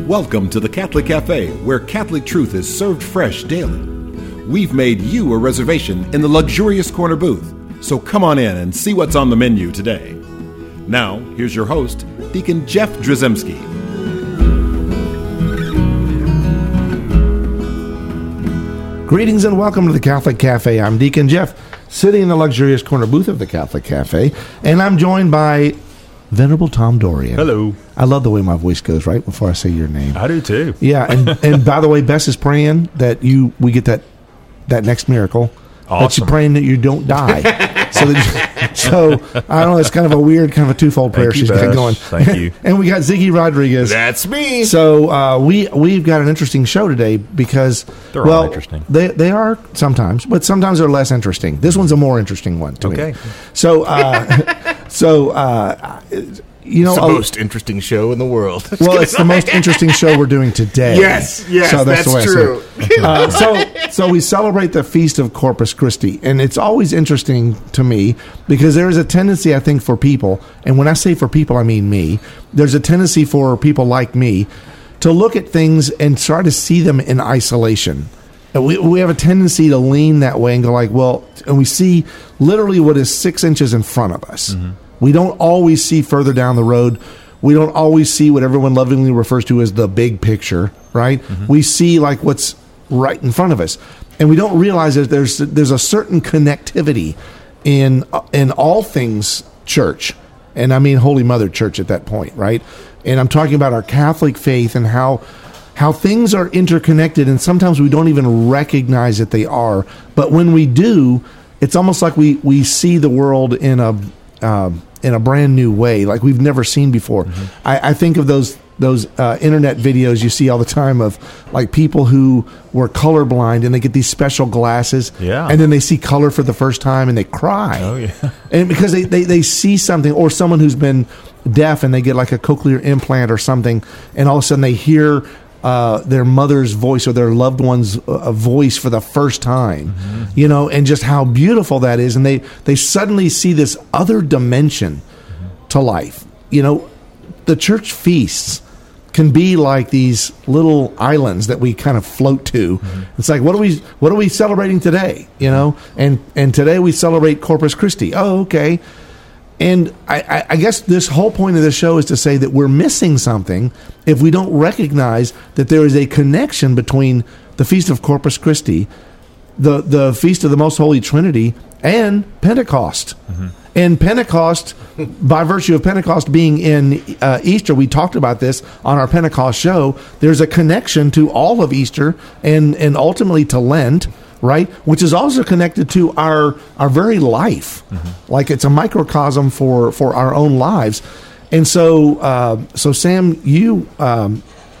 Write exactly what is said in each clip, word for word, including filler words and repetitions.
Welcome to the Catholic Cafe, where Catholic truth is served fresh daily. We've made you a reservation in the luxurious corner booth, so come on in and see what's on the menu today. Now, here's your host, Deacon Jeff Drzymski. Greetings and welcome to the Catholic Cafe. I'm Deacon Jeff, sitting in the luxurious corner booth of the Catholic Cafe, and I'm joined by Venerable Tom Dorian. Hello. I love the way my voice goes right before I say your name. I do too. Yeah, and, and by the way, Bess is praying that you we get that that next miracle. Awesome. That she's praying that you don't die. so, that, so I don't know. It's kind of a weird, kind of a twofold prayer Thank you, she's got Bess. going. Thank you. And we got Ziggy Rodriguez. That's me. So uh, we we've got an interesting show today because They're well, all interesting. They they are sometimes, but sometimes they're less interesting. This one's a more interesting one to Okay. me. So uh, so uh, you know, It's the uh, most interesting show in the world. well, it's the most interesting show we're doing today. Yes, yes, so that's, that's the way true. I say it. Uh, so, so we celebrate the Feast of Corpus Christi, and it's always interesting to me because there is a tendency, I think, for people, and when I say for people, I mean me. There's a tendency for people like me to look at things and try to see them in isolation. And we we have a tendency to lean that way and go like, well, and we see literally what is six inches in front of us. Mm-hmm. We don't always see further down the road. We don't always see what everyone lovingly refers to as the big picture, right? Mm-hmm. We see like what's right in front of us, and we don't realize that there's there's a certain connectivity in in all things church, and I mean Holy Mother Church at that point, right? And I'm talking about our Catholic faith and how how things are interconnected, and sometimes we don't even recognize that they are. But when we do, it's almost like we we see the world in a Um, in a brand new way, like we've never seen before. Mm-hmm. I, I think of those those uh, internet videos you see all the time of like people who were colorblind and they get these special glasses, yeah, and then they see color for the first time and they cry. Oh yeah, and because they, they, they see something, or someone who's been deaf and they get like a cochlear implant or something, and all of a sudden they hear Uh, their mother's voice or their loved one's uh, voice for the first time, mm-hmm. you know, and just how beautiful that is. And they, they suddenly see this other dimension mm-hmm. to life. You know, the church feasts can be like these little islands that we kind of float to. Mm-hmm. It's like, what are we, what are we celebrating today? You know, and, and today we celebrate Corpus Christi. Oh, okay. And I, I guess this whole point of the show is to say that we're missing something if we don't recognize that there is a connection between the Feast of Corpus Christi, the, the Feast of the Most Holy Trinity, and Pentecost. Mm-hmm. And Pentecost, by virtue of Pentecost being in uh, Easter, we talked about this on our Pentecost show, there's a connection to all of Easter and, and ultimately to Lent, right? Which is also connected to our our very life. Mm-hmm. Like it's a microcosm for, for our own lives. And so, uh, so Sam, you, um,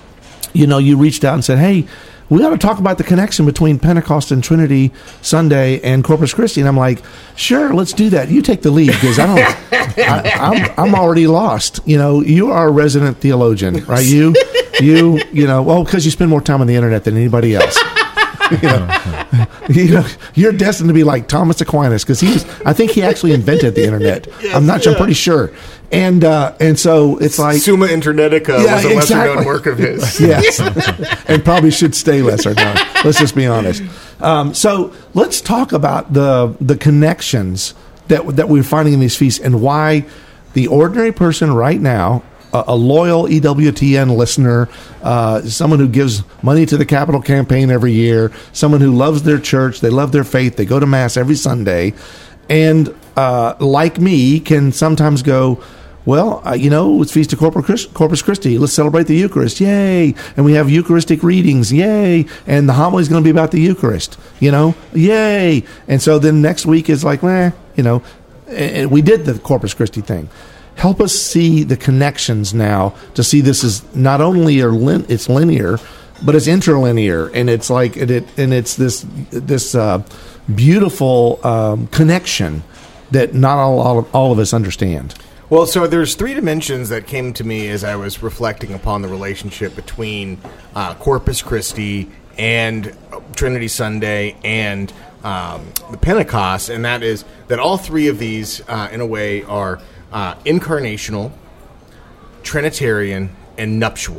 you know, you reached out and said, hey, we got to talk about the connection between Pentecost and Trinity Sunday and Corpus Christi. And I'm like, sure, let's do that. You take the lead because I don't, I, I'm, I'm already lost. You know, you are a resident theologian, right? You, you, you know, well, because you spend more time on the internet than anybody else. You know, you know, you're destined to be like Thomas Aquinas because he was. I think he actually invented the internet. Yes, I'm not. Yeah. I'm pretty sure. And uh, and so it's like Summa Internetica yeah, was a lesser exactly. known work of his. Yes, and probably should stay lesser known. Let's just be honest. Um, so let's talk about the the connections that that we're finding in these feasts and why the ordinary person right now, a loyal E W T N listener, uh, someone who gives money to the Capital Campaign every year, someone who loves their church, they love their faith, they go to Mass every Sunday, and uh, like me, can sometimes go, well, uh, you know, it's Feast of Corpus, Corpus Christi. Let's celebrate the Eucharist. Yay. And we have Eucharistic readings. Yay. And the homily is going to be about the Eucharist. You know, yay. And so then next week is like, eh, you know, and we did the Corpus Christi thing. Help us see the connections now to see this is not only a lin- it's linear, but it's interlinear, and it's like it, it and it's this this uh, beautiful um, connection that not all all of, all of us understand. Well, so there's three dimensions that came to me as I was reflecting upon the relationship between uh, Corpus Christi and Trinity Sunday and um, the Pentecost, and that is that all three of these, uh, in a way, are Uh, incarnational, Trinitarian, and nuptial,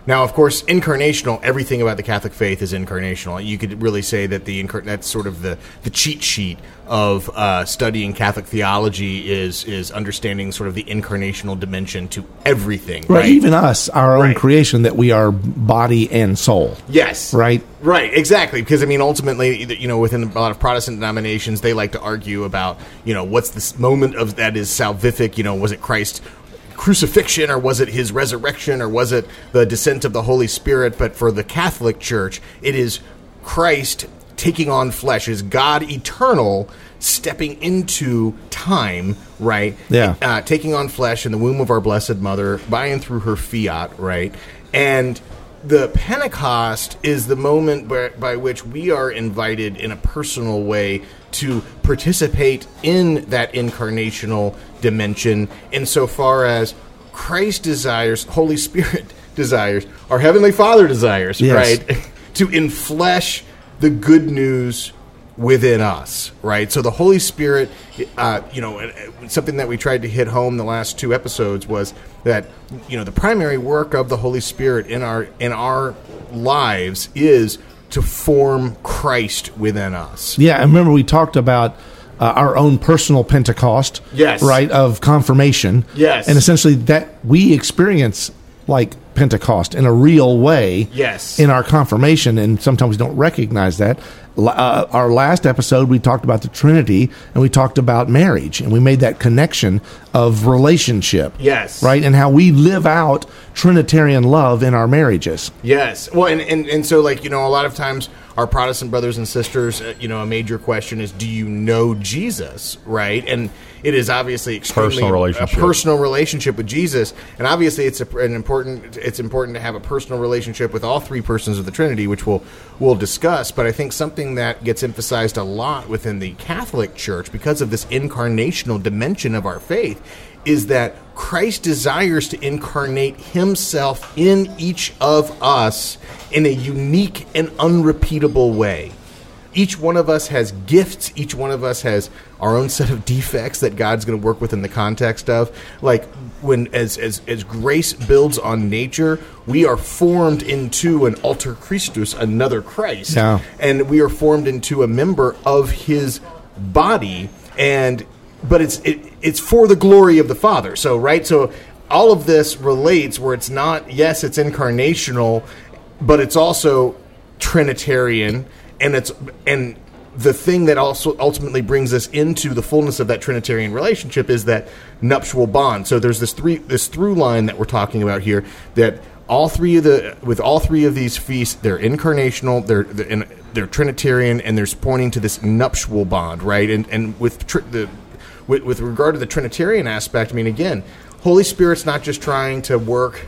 Now, of course, incarnational, everything about the Catholic faith is incarnational. You could really say that the incar- that's sort of the, the cheat sheet of uh, studying Catholic theology is is understanding sort of the incarnational dimension to everything. Right, right? even us, our Right. own creation, that we are body and soul. Yes. Right? Right, exactly. Because, I mean, ultimately, you know, within a lot of Protestant denominations, they like to argue about, you know, what's this moment of that is salvific, you know, was it Christ crucifixion, or was it his resurrection, or was it the descent of the Holy Spirit? But for the Catholic Church, it is Christ taking on flesh, is God eternal stepping into time, right? Yeah. Uh, taking on flesh in the womb of our Blessed Mother, by and through her fiat, right? And the Pentecost is the moment by, by which we are invited in a personal way to participate in that incarnational dimension, insofar as Christ desires, Holy Spirit desires, our Heavenly Father desires, Yes. right? To enflesh the good news within us, right? So the Holy Spirit, uh, you know, something that we tried to hit home the last two episodes was that, you know, the primary work of the Holy Spirit in our in our lives is to form Christ within us. Yeah, and remember we talked about uh, our own personal Pentecost, Yes. right, of confirmation. Yes. And essentially that we experience like Pentecost in a real way Yes. in our confirmation, and sometimes we don't recognize that. Uh, our last episode, we talked about the Trinity, and we talked about marriage, and we made that connection of relationship. Yes. Right? And how we live out Trinitarian love in our marriages. Yes. Well, and, and, and so, like, you know, a lot of times our Protestant brothers and sisters, uh, you know, a major question is, do you know Jesus, right? And it is obviously extremely Personal relationship. a personal relationship with Jesus, and obviously it's a, an important. It's important to have a personal relationship with all three persons of the Trinity, which we'll we'll discuss. But I think something that gets emphasized a lot within the Catholic Church because of this incarnational dimension of our faith is that Christ desires to incarnate himself in each of us in a unique and unrepeatable way. Each one of us has gifts. Each one of us has our own set of defects that God's going to work with in the context of. Like when, as as as grace builds on nature, we are formed into an alter Christus, another Christ, Yeah. and we are formed into a member of His body. And but it's it, it's for the glory of the Father. So right, so all of this relates where it's not. Yes, it's incarnational, but it's also Trinitarian. And it's and the thing that also ultimately brings us into the fullness of that Trinitarian relationship is that nuptial bond. So there's this three this through line that we're talking about here, that all three of the with all three of these feasts, they're incarnational, they're they're, they're Trinitarian, and they're pointing to this nuptial bond, right? And and with tri- the with, with regard to the Trinitarian aspect, I mean, again, Holy Spirit's not just trying to work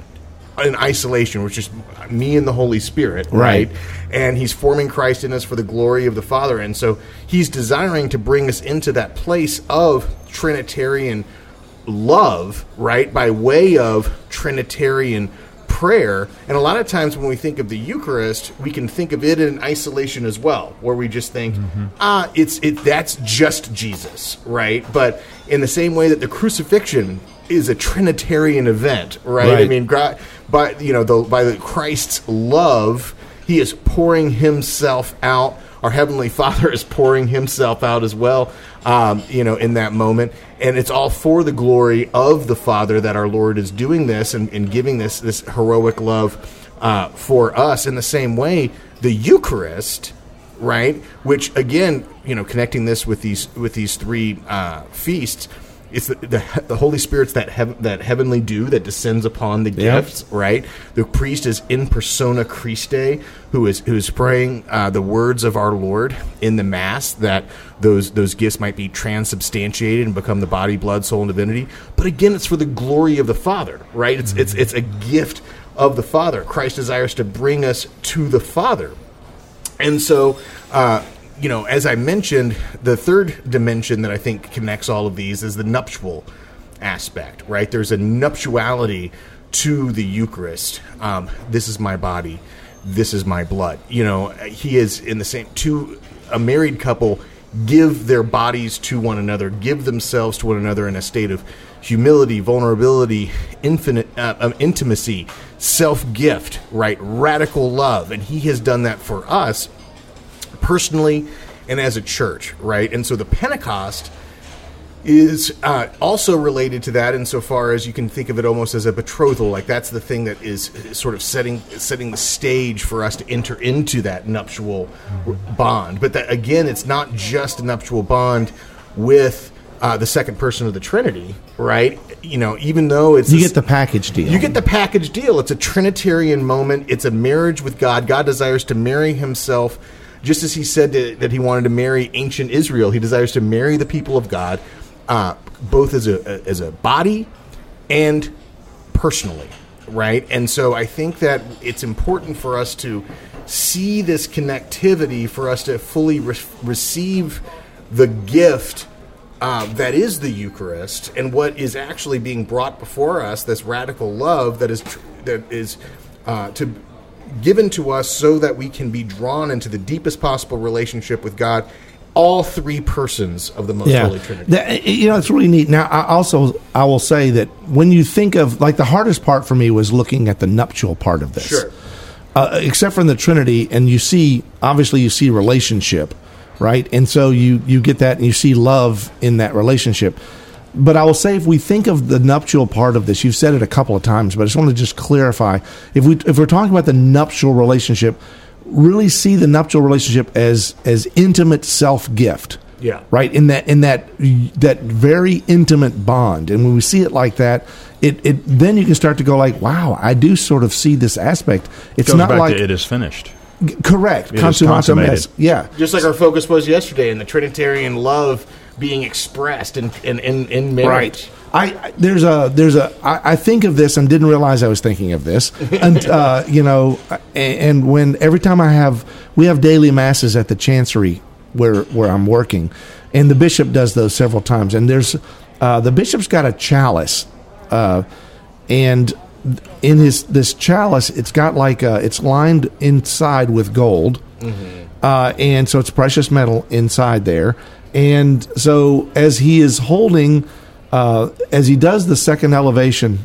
in isolation, which is me and the Holy Spirit, right? Right. And he's forming Christ in us for the glory of the Father. And so he's desiring to bring us into that place of Trinitarian love, right, by way of Trinitarian prayer. And a lot of times when we think of the Eucharist, we can think of it in isolation as well, where we just think, mm-hmm. ah, it's it that's just Jesus, right? But in the same way that the crucifixion is a Trinitarian event, right? Right. I mean, God, by you know, the, by the Christ's love, He is pouring Himself out. Our Heavenly Father is pouring Himself out as well, um, you know, in that moment. And it's all for the glory of the Father that our Lord is doing this and, and giving this this heroic love uh, for us. In the same way, the Eucharist, right? Which again, you know, connecting this with these with these three uh, feasts. It's the, the the Holy Spirit's that hev- that heavenly dew that descends upon the Yep. gifts, right? The priest is in persona Christi, who is who is praying uh, the words of our Lord in the Mass, that those those gifts might be transubstantiated and become the body, blood, soul, and divinity. But again, it's for the glory of the Father, right? It's mm-hmm. it's it's a gift of the Father. Christ desires to bring us to the Father, and so. Uh, You know, as I mentioned, the third dimension that I think connects all of these is the nuptial aspect, right? There's a nuptiality to the Eucharist. Um, this is my body. This is my blood. You know, he is in the same, two, a married couple give their bodies to one another, give themselves to one another in a state of humility, vulnerability, infinite uh, um, intimacy, self-gift, right? Radical love. And he has done that for us personally and as a church, right? And so the Pentecost is uh, also related to that insofar as you can think of it almost as a betrothal. Like that's the thing that is sort of setting setting the stage for us to enter into that nuptial bond. But that, again, it's not just a nuptial bond with uh, the second person of the Trinity, right? You know, even though it's... You a, get the package deal. You get the package deal. It's a Trinitarian moment. It's a marriage with God. God desires to marry himself, just as he said to, that he wanted to marry ancient Israel. He desires to marry the people of God, uh, both as a as a body and personally, right? And so I think that it's important for us to see this connectivity, for us to fully re- receive the gift uh, that is the Eucharist, and what is actually being brought before us, this radical love that is tr- that is uh, to given to us so that we can be drawn into the deepest possible relationship with God, all three persons of the Most yeah. Holy Trinity. That, you know, it's really neat. Now, I also, I will say that when you think of, like, the hardest part for me was looking at the nuptial part of this. Sure. Uh, except for in the Trinity, and you see, obviously you see relationship, right? And so you, you get that, and you see love in that relationship. But I will say, if we think of the nuptial part of this, you've said it a couple of times, but I just want to just clarify. If we if we're talking about the nuptial relationship, really see the nuptial relationship as as intimate self-gift. Yeah. Right? In that in that that very intimate bond. And when we see it like that, it, it then you can start to go like, wow, I do sort of see this aspect. It's Goes not back like to it is finished. G- correct. It is Consummatum consummated. est. Yeah. Just like our focus was yesterday in the Trinitarian love being expressed in in, in, in marriage. Right. I, I there's a there's a I, I think of this and didn't realize I was thinking of this, and uh, you know, and, and when every time I have we have daily masses at the chancery where where I'm working, and the bishop does those several times, and there's uh, the bishop's got a chalice, uh, and in his this chalice it's got like a, it's lined inside with gold, mm-hmm. uh, and so it's precious metal inside there, and so as he is holding. Uh, as he does the second elevation,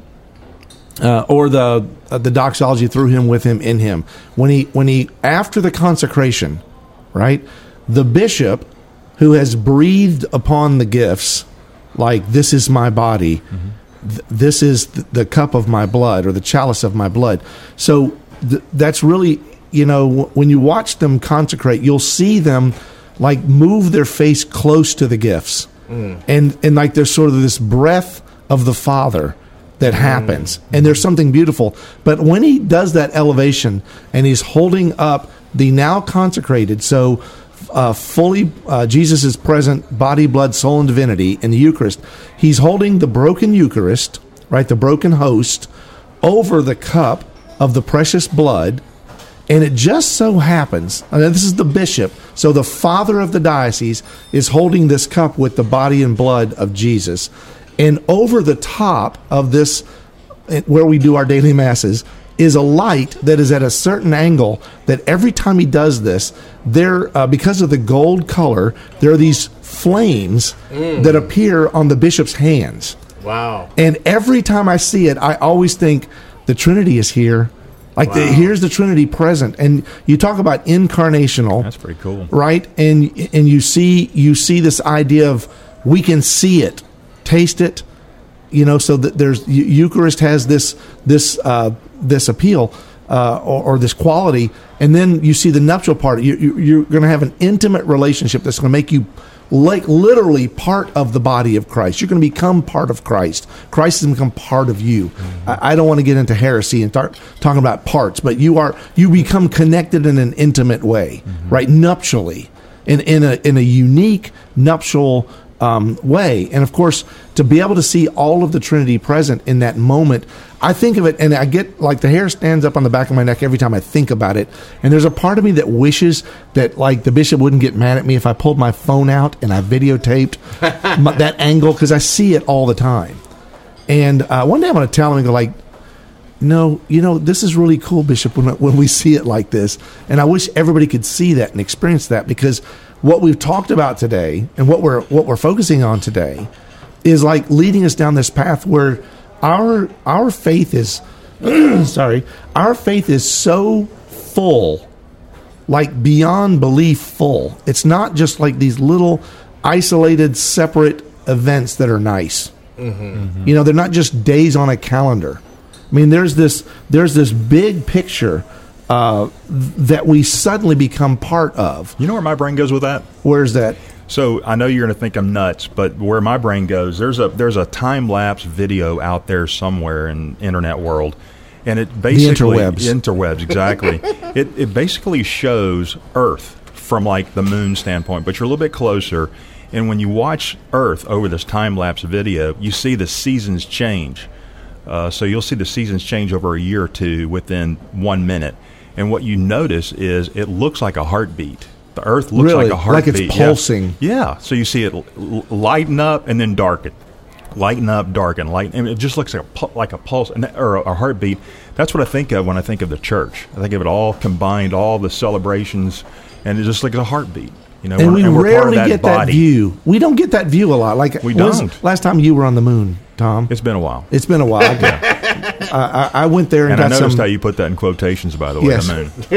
uh, or the uh, the doxology through him, with him, in him, when he when he after the consecration, right, the bishop who has breathed upon the gifts, like this is my body, mm-hmm. th- this is th- the cup of my blood, or the chalice of my blood. So th- that's really, you know, w- when you watch them consecrate, you'll see them like move their face close to the gifts. Mm. And and like there's sort of this breath of the Father that happens, mm. and there's something beautiful. But when he does that elevation and he's holding up the now consecrated, so uh, fully uh, Jesus is present, body, blood, soul, and divinity in the Eucharist. He's holding the broken Eucharist, right, the broken host, over the cup of the precious blood. And it just so happens, and this is the bishop, so the father of the diocese is holding this cup with the body and blood of Jesus. And over the top of this, where we do our daily masses, is a light that is at a certain angle that every time he does this, there, uh, because of the gold color, there are these flames mm. that appear on the bishop's hands. Wow. And every time I see it, I always think the Trinity is here. Like wow. the, here's the Trinity present, and you talk about incarnational. That's pretty cool, right? And and you see you see this idea of we can see it, taste it, you know. So that there's Eucharist has this this uh, this appeal uh, or, or this quality, and then you see the nuptial part. You, you, you're going to have an intimate relationship that's going to make you like literally part of the body of Christ. You're going to become part of Christ. Christ has become part of you. Mm-hmm. I, I don't want to get into heresy and start talking about parts, but you are you become connected in an intimate way, mm-hmm. right? Nuptially, in in a in a unique nuptial um, way. And of course, to be able to see all of the Trinity present in that moment, I think of it, and I get like the hair stands up on the back of my neck every time I think about it. And there's a part of me that wishes that like the bishop wouldn't get mad at me if I pulled my phone out and I videotaped my, that angle, because I see it all the time. And uh, one day I'm going to tell him and go like, no, you know, this is really cool, Bishop, when, when we see it like this. And I wish everybody could see that and experience that, because what we've talked about today and what we're what we're focusing on today is like leading us down this path where our our faith is sorry, our faith is so full, like beyond belief full. It's not just like these little isolated, separate events that are nice. Mm-hmm. Mm-hmm. You know, they're not just days on a calendar. I mean, there's this there's this big picture uh, that we suddenly become part of. You know where my brain goes with that? Where's that? So I know you're going to think I'm nuts, but where my brain goes, there's a there's a time lapse video out there somewhere in internet world, and it basically the interwebs. interwebs exactly. it it basically shows Earth from like the moon standpoint, but you're a little bit closer. And when you watch Earth over this time lapse video, you see the seasons change. Uh, so you'll see the seasons change over a year or two within one minute. And what you notice is it looks like a heartbeat. The Earth looks really? like a heartbeat. Like it's pulsing. Yeah. yeah. So you see it l- lighten up and then darken. Lighten up, darken, lighten. And it just looks like a, pu- like a pulse or a, a heartbeat. That's what I think of when I think of the church. I think of it all combined, all the celebrations, and it just like a heartbeat. You know, and we and we're rarely part of that get body. that view. We don't get that view a lot. Like we was don't. Last time you were on the moon, Tom? It's been a while. It's been a while. uh, I, I went there and, and got I noticed some. how you put that in quotations, by the way. Yes.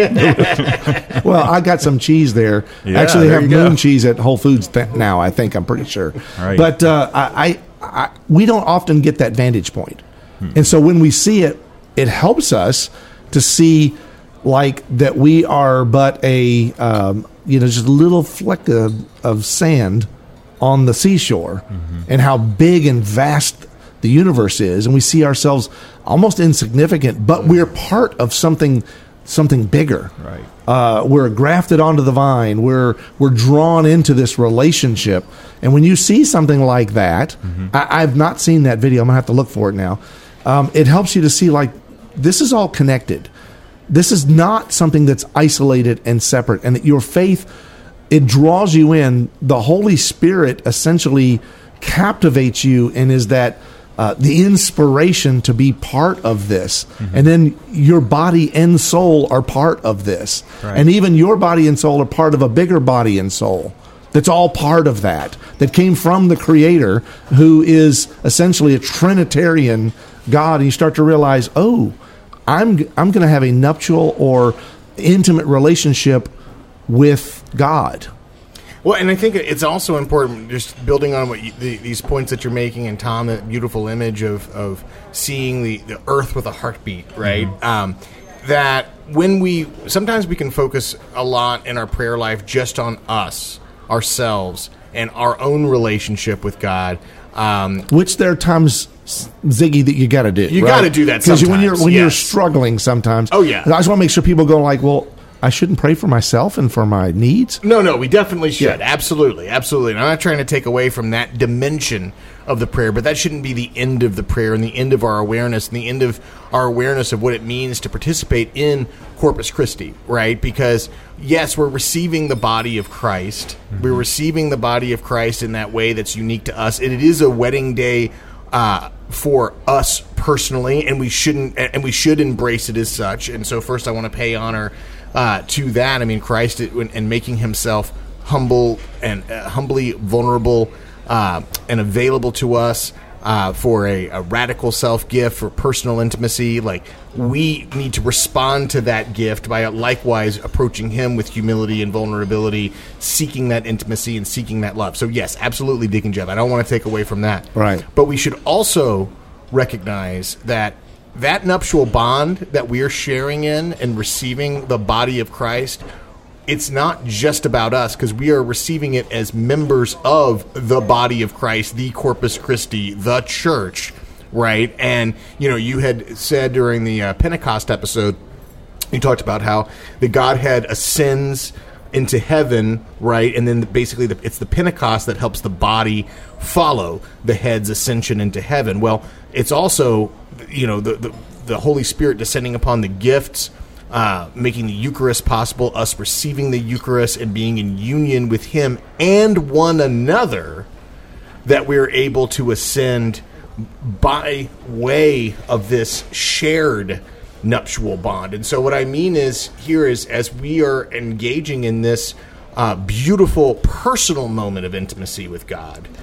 The moon. Well, I got some cheese there. Yeah, Actually, they there have you moon go. cheese at Whole Foods th- now. I think I'm pretty sure. Right. But uh, I, I, I, we don't often get that vantage point, hmm. and so when we see it, it helps us to see like that we are but a um, you know just a little fleck of, of sand on the seashore, mm-hmm. and how big and vast the universe is, and we see ourselves almost insignificant, but we're part of something something bigger. Right. Uh, we're grafted onto the vine. We're we're drawn into this relationship, and when you see something like that, mm-hmm. I, I've not seen that video. I'm gonna have to look for it now. Um, it helps you to see like this is all connected. This is not something that's isolated and separate, and that your faith, it draws you in. The Holy Spirit essentially captivates you and is that uh, the inspiration to be part of this. Mm-hmm. And then your body and soul are part of this. Right. And even your body and soul are part of a bigger body and soul. That's all part of that, that came from the Creator, who is essentially a Trinitarian God. And you start to realize, oh, I'm I'm going to have a nuptial or intimate relationship with God. Well, and I think it's also important, just building on what you, the, these points that you're making, and Tom, that beautiful image of, of seeing the, the earth with a heartbeat, right? Mm-hmm. Um, that when we, sometimes we can focus a lot in our prayer life just on us, ourselves, and our own relationship with God. Um, Which there are times, Ziggy, that you got to do. You right? got to do that sometimes. Because when you're when yes. you're struggling sometimes. Oh, yeah. I just want to make sure people go like, well, I shouldn't pray for myself and for my needs. No, no, we definitely should. Yeah. Absolutely, absolutely. And I'm not trying to take away from that dimension of the prayer, but that shouldn't be the end of the prayer and the end of our awareness and the end of our awareness of what it means to participate in Corpus Christi, right? Because, yes, we're receiving the body of Christ. Mm-hmm. We're receiving the body of Christ in that way that's unique to us. And it is a wedding day uh, for us personally, and we shouldn't, and we should embrace it as such. And so first I want to pay honor Uh, to that. I mean, Christ and making himself humble and uh, humbly vulnerable uh, and available to us uh, for a, a radical self-gift, for personal intimacy. Like, we need to respond to that gift by likewise approaching him with humility and vulnerability, seeking that intimacy and seeking that love. So yes, absolutely, Deacon Jeff. I don't want to take away from that. Right. But we should also recognize that that nuptial bond that we are sharing in and receiving the body of Christ, it's not just about us, because we are receiving it as members of the body of Christ, the Corpus Christi, the church, right? And, you know, you had said during the uh, Pentecost episode, you talked about how the Godhead ascends into heaven, right? And then basically the, it's the Pentecost that helps the body follow the head's ascension into heaven. Well, it's also, you know, the, the, the Holy Spirit descending upon the gifts, uh, making the Eucharist possible, us receiving the Eucharist and being in union with him and one another, that we're able to ascend by way of this shared nuptial bond. And so what I mean is here is, as we are engaging in this uh, beautiful personal moment of intimacy with God,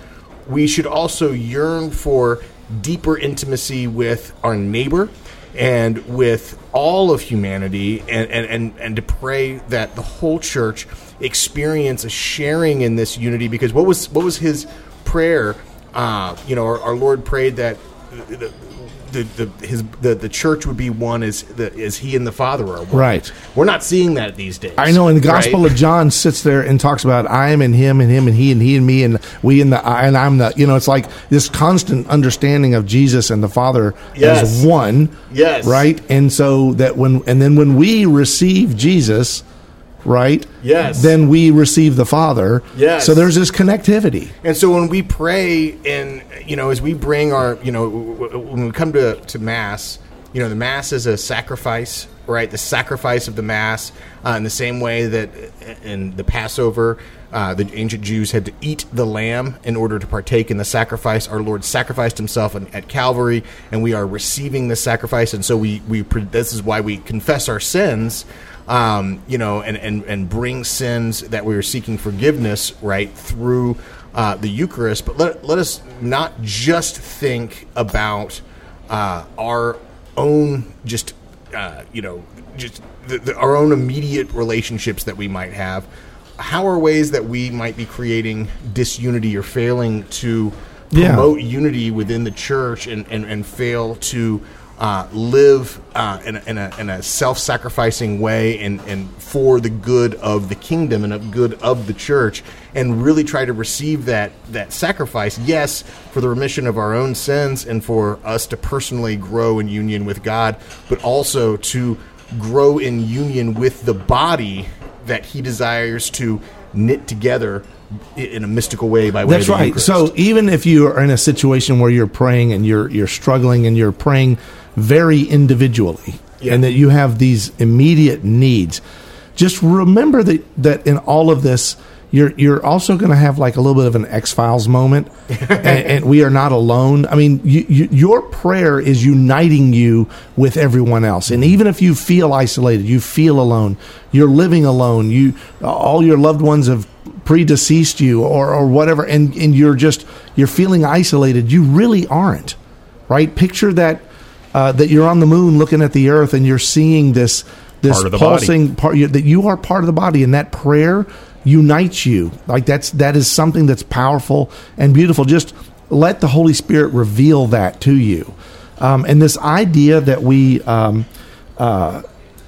we should also yearn for deeper intimacy with our neighbor and with all of humanity, and, and, and, and to pray that the whole church experience a sharing in this unity. Because what was what was his prayer? Uh, you know, our, our Lord prayed that the, the, the, his, the, the church would be one as, the, as he and the Father are one. Right. We're not seeing that these days. I know, in the Gospel right? of John sits there and talks about I am in him and him and he and he and me and we and the I and I'm the, you know, it's like this constant understanding of Jesus and the Father Yes. as one. Yes. Right? And so that when, and then when we receive Jesus, right? Yes. Then we receive the Father. Yes. So there's this connectivity. And so when we pray, and you know, as we bring our, you know, when we come to to Mass, you know, the Mass is a sacrifice, right? The sacrifice of the Mass, uh, in the same way that in the Passover, uh, the ancient Jews had to eat the lamb in order to partake in the sacrifice. Our Lord sacrificed himself at Calvary, and we are receiving the sacrifice. And so we we this is why we confess our sins. Um, you know, and, and, and bring sins that we are seeking forgiveness, right, through uh, the Eucharist. But let, let us not just think about uh, our own, just, uh, you know, just the, the, our own immediate relationships that we might have. How are ways that we might be creating disunity or failing to promote yeah. unity within the church, and, and, and fail to Uh, live uh, in, a, in, a, in a self-sacrificing way, and, and for the good of the kingdom and the good of the church, and really try to receive that that sacrifice, yes, for the remission of our own sins and for us to personally grow in union with God, but also to grow in union with the body that he desires to knit together in a mystical way by way That's of the right. Eucharist. So even if you are in a situation where you're praying and you're you're struggling and you're praying very individually, yeah. and that you have these immediate needs, just remember that that in all of this, you're you're also going to have like a little bit of an X-Files moment, and, and we are not alone. I mean, you, you, your prayer is uniting you with everyone else, and even if you feel isolated, you feel alone, you're living alone, you all your loved ones have predeceased you or or whatever, and and you're just you're feeling isolated. You really aren't, right? Picture that. Uh, that you're on the moon looking at the earth and you're seeing this this part of the pulsing body. part, you, that you are part of the body, and that prayer unites you. Like that's that is something that's powerful and beautiful. Just let the Holy Spirit reveal that to you. Um, and this idea that we, um, uh,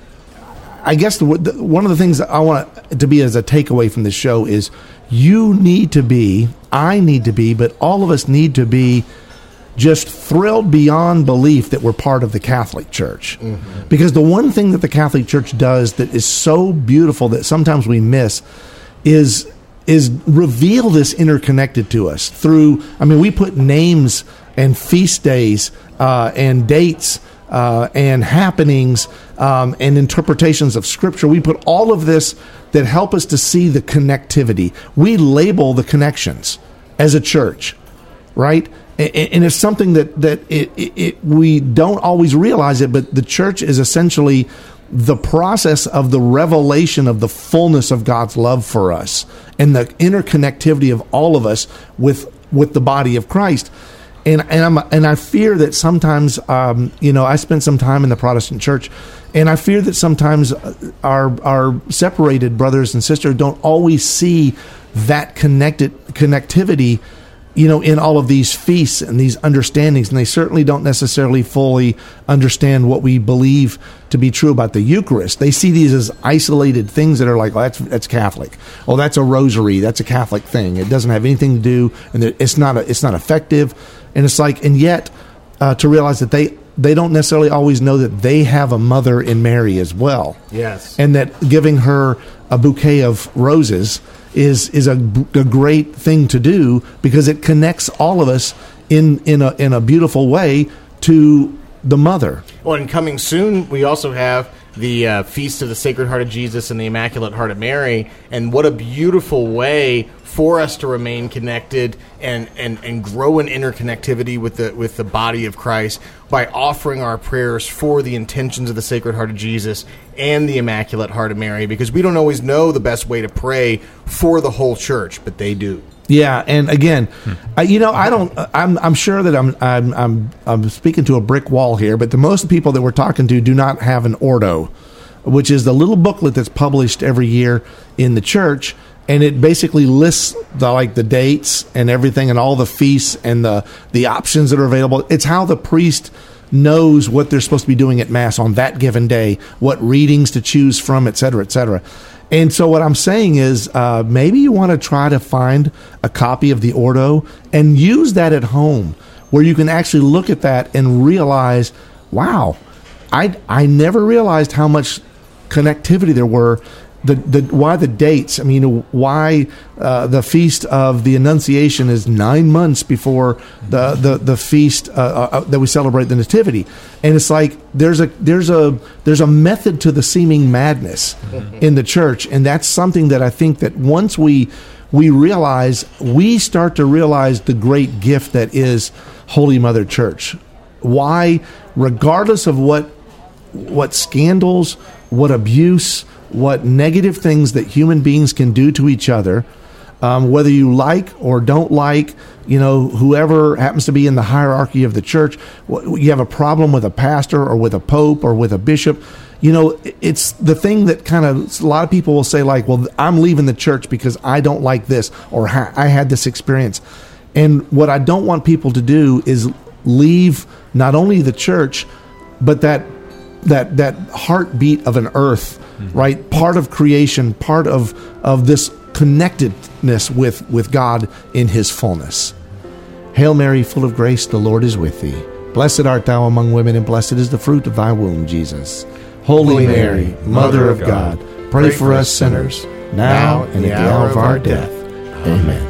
I guess the, the, one of the things that I want to be as a takeaway from this show is you need to be, I need to be, but all of us need to be just thrilled beyond belief that we're part of the Catholic Church. Mm-hmm. Because the one thing that the Catholic Church does that is so beautiful that sometimes we miss is is reveal this interconnected to us through, I mean, we put names and feast days uh, and dates uh, and happenings um, and interpretations of Scripture. We put all of this that help us to see the connectivity. We label the connections as a church, right? And it's something that, that it, it, it we don't always realize it, but the church is essentially the process of the revelation of the fullness of God's love for us and the interconnectivity of all of us with with the body of Christ. And and I'm and I fear that sometimes, um, you know, I spent some time in the Protestant church, and I fear that sometimes our our separated brothers and sisters don't always see that connected connectivity, you know, in all of these feasts and these understandings, and they certainly don't necessarily fully understand what we believe to be true about the Eucharist. They see these as isolated things that are like, oh, that's that's Catholic. Oh, that's a rosary. That's a Catholic thing. It doesn't have anything to do, and it's not a, it's not effective. And it's like, and yet uh, to realize that they they don't necessarily always know that they have a mother in Mary as well. Yes, and that giving her a bouquet of roses is is a, a great thing to do, because it connects all of us in in a in a beautiful way to the mother. Well, and coming soon, we also have the uh, Feast of the Sacred Heart of Jesus and the Immaculate Heart of Mary, and what a beautiful way for us to remain connected and, and, and grow in interconnectivity with the with the body of Christ by offering our prayers for the intentions of the Sacred Heart of Jesus and the Immaculate Heart of Mary, because we don't always know the best way to pray for the whole church, but they do. Yeah, and again, hmm. I, you know, I don't. I'm. I'm sure that I'm. I'm. I'm. I'm speaking to a brick wall here, but the most people that we're talking to do not have an Ordo, which is the little booklet that's published every year in the church, and it basically lists the like the dates and everything, and all the feasts and the the options that are available. It's how the priest knows what they're supposed to be doing at Mass on that given day, what readings to choose from, et cetera, et cetera. And so what I'm saying is uh, maybe you want to try to find a copy of the Ordo and use that at home, where you can actually look at that and realize, wow, I I never realized how much connectivity there were. The the why the dates? I mean, why uh, the feast of the Annunciation is nine months before the the the feast uh, uh, that we celebrate the Nativity, and it's like there's a there's a there's a method to the seeming madness in the church, and that's something that I think that once we we realize, we start to realize the great gift that is Holy Mother Church. Why, regardless of what what scandals, what abuse, what negative things that human beings can do to each other, um, whether you like or don't like, you know, whoever happens to be in the hierarchy of the church, you have a problem with a pastor or with a pope or with a bishop, you know, it's the thing that kind of, a lot of people will say like, well, I'm leaving the church because I don't like this, or ha- I had this experience. And what I don't want people to do is leave not only the church, but that that that heartbeat of an earth, mm-hmm. right? Part of creation, part of of this connectedness with, with God in his fullness. Hail Mary, full of grace, the Lord is with thee. Blessed art thou among women, and blessed is the fruit of thy womb, Jesus. Holy, Holy Mary, Mary, Mother of God, God pray, pray for us sinners, now and at the hour of our death. Amen.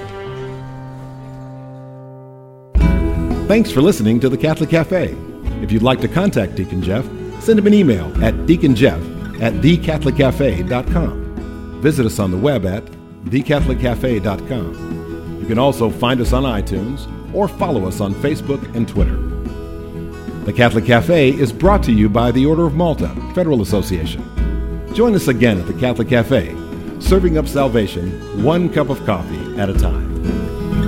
Thanks for listening to the Catholic Cafe. If you'd like to contact Deacon Jeff, send him an email at deaconjeff at the catholic cafe dot com. Visit us on the web at the catholic cafe dot com. You can also find us on iTunes or follow us on Facebook and Twitter. The Catholic Cafe is brought to you by the Order of Malta Federal Association. Join us again at the Catholic Cafe, serving up salvation one cup of coffee at a time.